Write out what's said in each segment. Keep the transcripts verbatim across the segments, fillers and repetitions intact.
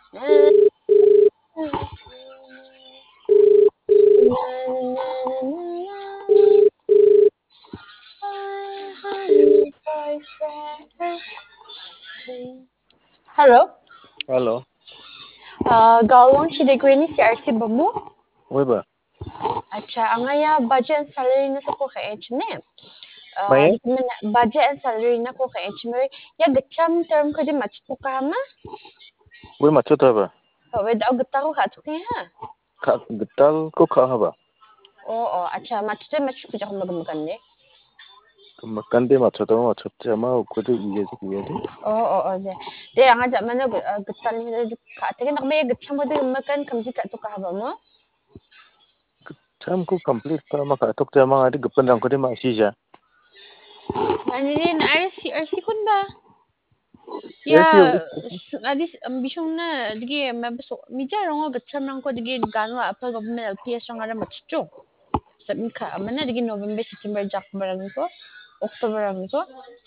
Hello. Hello. Uh, Galong Chidegrini si R C Bamu. Oui, bah. Acha, angaya budget and salary na sa ko kay H ne. Uh, Maye? di ko man budget and salary na ko kay H mo. Ya gacham term ko di match to kama. Oui, matchuta ba? Oh, wait, ako gata ko kato kaya ha. Ka gital ko ka ba? Oo, acha match to match ko ako magamagan ne. Makande matchuta ma matchuta ma ko de iye de iye de. Oo, oo, de. De ang aja man na gata ni na ka. Tingin ako may gacham mo di makan kamji ka to ka ba mo? Cham ko complete pa ma ka tok ta ma adi gapan rang ko de ma si ja. Ano rin, R C, R C kun ba? Yes, Ya, you. adis ambisyon na dige mabaso mija rongo gatsamrang ko dige gano apa government L P S rang ara matcho. Sabi ka mana dige November September jak barang ko October ang ko.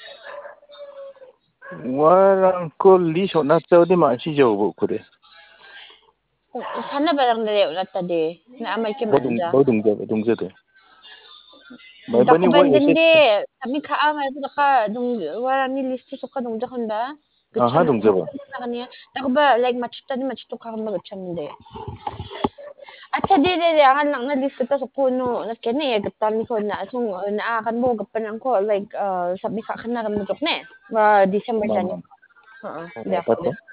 Warang ko li so na ta de ma si ja bo ko de. Sana barang dere ulat tadi na amay ke Bodung manja. bodung ja bodung ja de. Mai Dako bani wa ese. bandende sabi ka amay ko ka dung wala ni list so ka dung jakon ba. Aha Gatsam dung ja ba. na kaniya. Dako ba like matcho tadi matcho ka ma gatsam de. Acha di di di akan lang na list kita sa kuno na kene gatal ni ko na sung na akan mo gapan ko like uh, sabi ka kana ram jok ne. Wa December Ma tani. ma. Oo, di Ma ako. ta to.